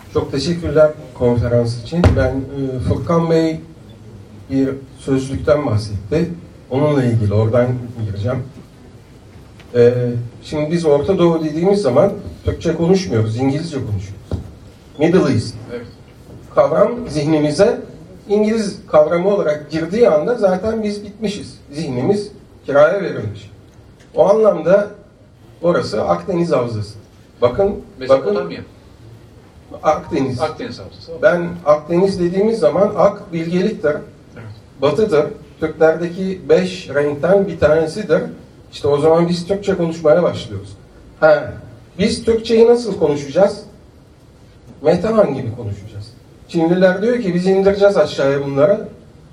Çok teşekkürler konferans için. Ben Furkan Bey bir sözlükten bahsetti. Onunla ilgili oradan gireceğim. Şimdi biz Orta Doğu dediğimiz zaman Türkçe konuşmuyoruz, İngilizce konuşuyoruz. Middle East. Evet. Kavram zihnimize İngiliz kavramı olarak girdiği anda zaten biz bitmişiz. Zihnimiz kiraya verilmiş. O anlamda orası Akdeniz Havzası. Bakın Akdeniz Havzası. Ben Akdeniz dediğimiz zaman ak bilgeliktir. Evet. Batıdır. Türklerdeki 5 renkten bir tanesidir. İşte o zaman biz Türkçe konuşmaya başlıyoruz. Biz Türkçeyi nasıl konuşacağız? Metehan gibi konuşacağız. Çinliler diyor ki biz indireceğiz aşağıya bunları.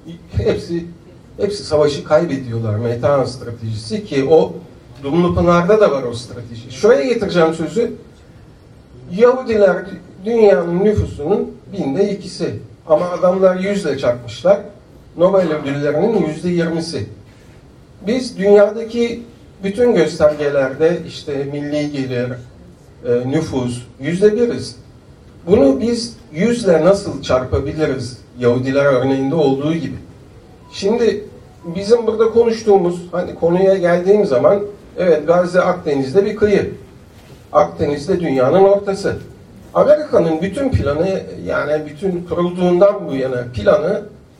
Hepsi savaşı kaybediyorlar. Metehan stratejisi ki o Dumlupınar'da da var o strateji. Şuraya getireceğim sözü. Yahudiler dünyanın nüfusunun 2/1000'i. Ama adamlar 100'le çarpmışlar. Nobel ödüllerinin %20'si. Biz dünyadaki bütün göstergelerde işte milli gelir, nüfus %1'iz. Bunu biz 100'le nasıl çarpabiliriz? Yahudiler örneğinde olduğu gibi. Şimdi bizim burada konuştuğumuz, hani konuya geldiğim zaman, evet Gazze Akdeniz'de bir kıyı. Akdeniz'de dünyanın ortası. Amerika'nın bütün planı, yani bütün kurulduğundan bu yana planı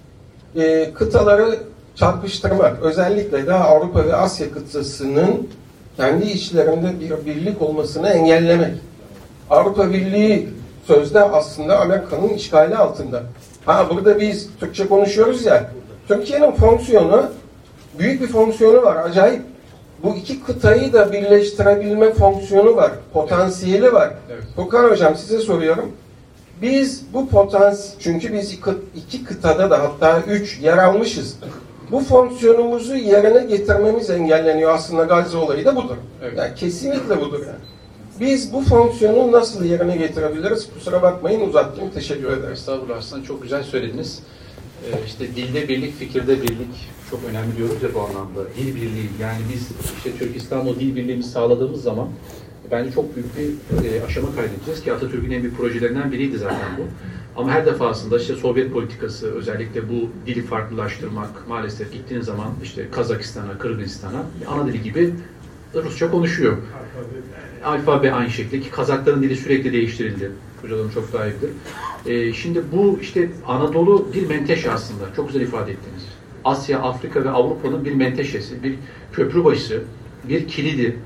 kıtaları çarpıştırmak. Özellikle de Avrupa ve Asya kıtasının kendi içlerinde bir birlik olmasını engellemek. Avrupa Birliği sözde aslında Amerika'nın işgali altında. Burada biz Türkçe konuşuyoruz ya, Türkiye'nin fonksiyonu, büyük bir fonksiyonu var, acayip. Bu iki kıtayı da birleştirebilme fonksiyonu var, potansiyeli var. Evet. Furkan Hocam size soruyorum. Biz bu çünkü biz iki kıtada da hatta 3 yer almışız. Bu fonksiyonumuzu yerine getirmemiz engelleniyor. Aslında Gazze olayı da budur. Evet. Yani kesinlikle budur yani. Biz bu fonksiyonu nasıl yerine getirebiliriz? Kusura bakmayın uzattım. Teşekkür ederim. Estağfurullah, aslında çok güzel söylediniz. İşte dilde birlik, fikirde birlik çok önemli diyoruz ya bu anlamda. Dil birliği, yani biz işte Türkistan'la o dil birliğimizi sağladığımız zaman bence çok büyük bir aşama kaydedeceğiz ki Atatürk'ün en büyük projelerinden biriydi zaten bu. Ama her defasında işte Sovyet politikası, özellikle bu dili farklılaştırmak, maalesef gittiğiniz zaman işte Kazakistan'a, Kırgızistan'a ana dili gibi Rusça konuşuyor. Alfabe aynı şekilde ki Kazakların dili sürekli değiştirildi. Hocalarım çok daha iyi bilir. Şimdi bu işte Anadolu bir menteşe aslında. Çok güzel ifade ettiniz. Asya, Afrika ve Avrupa'nın bir menteşesi, bir köprü başı, bir kilidi.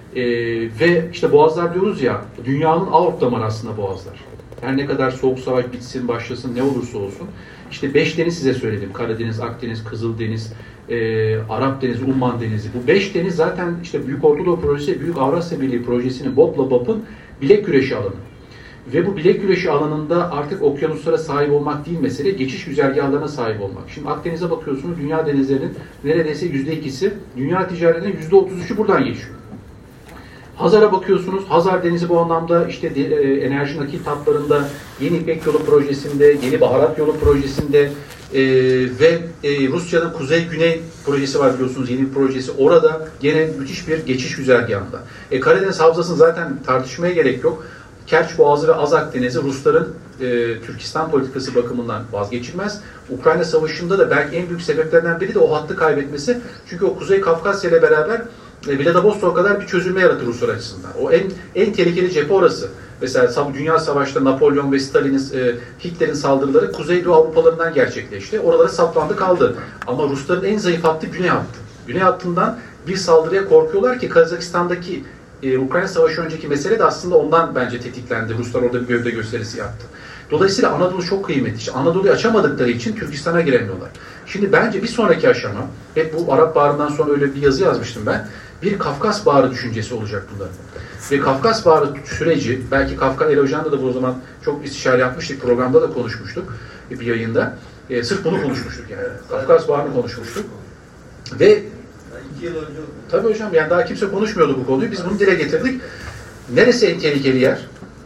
Ve işte boğazlar diyoruz ya, dünyanın aort damarı aslında boğazlar. Her ne kadar soğuk savaş bitsin, başlasın, ne olursa olsun. İşte 5 deniz size söyledim. Karadeniz, Akdeniz, Kızıldeniz, Arap Denizi, Umman Denizi. Bu 5 deniz zaten işte Büyük Ortadoğu Projesi, Büyük Avrasya Birliği Projesi'nin BOP'la BAP'ın bilek güreşi alanı. Ve bu bilek güreşi alanında artık okyanuslara sahip olmak değil mesele, geçiş güzergahlarına sahip olmak. Şimdi Akdeniz'e bakıyorsunuz, dünya denizlerinin neredeyse %2'si, dünya ticaretinin %33'ü buradan geçiyor. Hazar'a bakıyorsunuz, Hazar Denizi bu anlamda işte enerji nakil hatlarında, yeni İpek Yolu projesinde, yeni Baharat Yolu projesinde ve Rusya'nın Kuzey-Güney projesi var biliyorsunuz, yeni bir projesi. Orada gene müthiş bir geçiş güzergahında. Karadeniz Havzası'nı zaten tartışmaya gerek yok. Kerç Boğazı ve Az Akdeniz'i Rusların Türkistan politikası bakımından vazgeçilmez. Ukrayna Savaşı'nda da belki en büyük sebeplerden biri de o hattı kaybetmesi. Çünkü o Kuzey Kafkasya ile beraber Vladivostok'a kadar bir çözülme yaratır Ruslar açısından. O en tehlikeli cephe orası. Mesela Dünya Savaşı'nda Napolyon ve Stalin'in, Hitler'in saldırıları Kuzeydoğu Avrupalarından gerçekleşti. Oralara saplandı kaldı. Ama Rusların en zayıf hattı Güney hattı. Güney hattından bir saldırıya korkuyorlar ki Kazakistan'daki Ukrayna Savaşı önceki mesele de aslında ondan bence tetiklendi. Ruslar orada bir gövde gösterisi yaptı. Dolayısıyla Anadolu çok kıymetli. İşte Anadolu'yu açamadıkları için Türkistan'a giremiyorlar. Şimdi bence bir sonraki aşama, hep bu Arap Baharı'ndan sonra öyle bir yazı yazmıştım ben, bir Kafkas Baharı düşüncesi olacak bunların. Ve Kafkas Baharı süreci, belki Kafka Erojan'da da bu o zaman çok istişare yapmıştık, programda da konuşmuştuk bir yayında. Sırf bunu konuşmuştuk yani. Kafkas Baharı'nı konuşmuştuk. Ve tabii hocam, yani daha kimse konuşmuyordu bu konuyu. Biz bunu dile getirdik. Neresi en tehlikeli yer?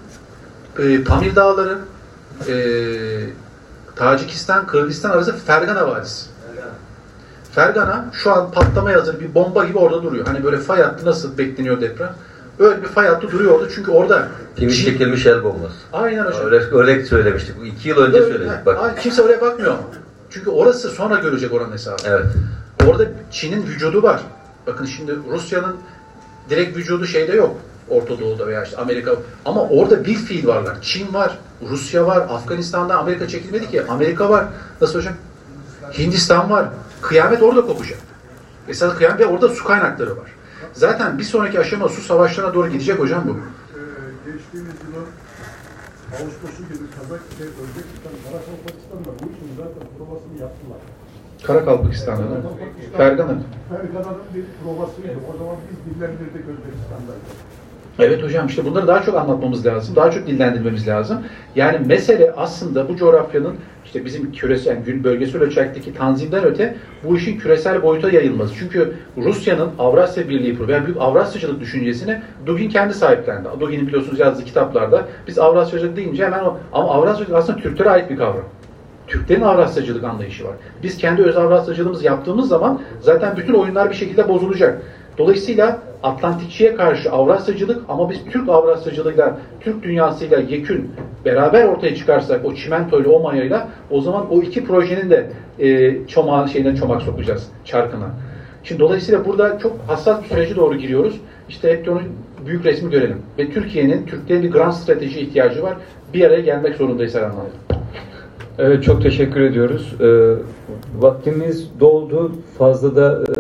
Pamir Dağları, Tacikistan, Kırgızistan arası Fergana Vadisi. Fergana şu an patlamaya hazır bir bomba gibi orada duruyor. Hani böyle fay hattı nasıl bekleniyor deprem? Öyle bir fay hattı duruyordu. Çünkü orada Kimi çekilmiş el bombası. Aynen hocam. Öyle söylemiştik. Bu 2 yıl önce söyledik. Bak. Kimse oraya bakmıyor ama. Çünkü orası sonra görecek oranın hesabı. Evet. Orada Çin'in vücudu var. Bakın şimdi Rusya'nın direkt vücudu şeyde yok. Orta Doğu'da veya işte Amerika. Ama orada bir fiil varlar. Çin var, Rusya var, Afganistan'da Amerika çekilmedi ki. Amerika var. Nasıl hocam? Hindistan var. Kıyamet orada kopacak. Esas kıyamet ve orada su kaynakları var. Zaten bir sonraki aşama su savaşlarına doğru gidecek hocam bu. Geçtiğimiz yılın Ağustos'u gibi Özbekistan, Karakalpakistan'da bu işin zaten provasını yaptılar. Karakalpakistan'da değil mi? Fergan'ın. Fergan'ın bir provasıydı. O zaman biz dillendirdik Özbekistan'daydı. Evet hocam, işte bunları daha çok anlatmamız lazım. Daha çok dillendirmemiz lazım. Yani mesele aslında bu coğrafyanın işte bizim küresel, bölgesel ölçekteki tanzimden öte bu işin küresel boyuta yayılması. Çünkü Rusya'nın Avrasya Birliği yani büyük Avrasyacılık düşüncesini Dugin kendi sahiplendi. Dugin'in biliyorsunuz yazdığı kitaplarda biz Avrasyacılık deyince hemen o, ama Avrasyacılık aslında Türklere ait bir kavram. Türklerin Avrasyacılık anlayışı var. Biz kendi öz Avrasyacılığımızı yaptığımız zaman zaten bütün oyunlar bir şekilde bozulacak. Dolayısıyla Atlantikçiye karşı Avrasyacılık ama biz Türk Avrasyacılığıyla, Türk dünyasıyla yekün beraber ortaya çıkarsak o çimentoyla, o mayayla o zaman o iki projenin de çomak sokacağız çarkına. Şimdi dolayısıyla burada çok hassas bir sürece doğru giriyoruz. İşte hep de onun büyük resmi görelim. Ve Türklerin bir grand strateji ihtiyacı var. Bir araya gelmek zorundayız her anlamda. Evet, çok teşekkür ediyoruz. Vaktimiz doldu. Fazla da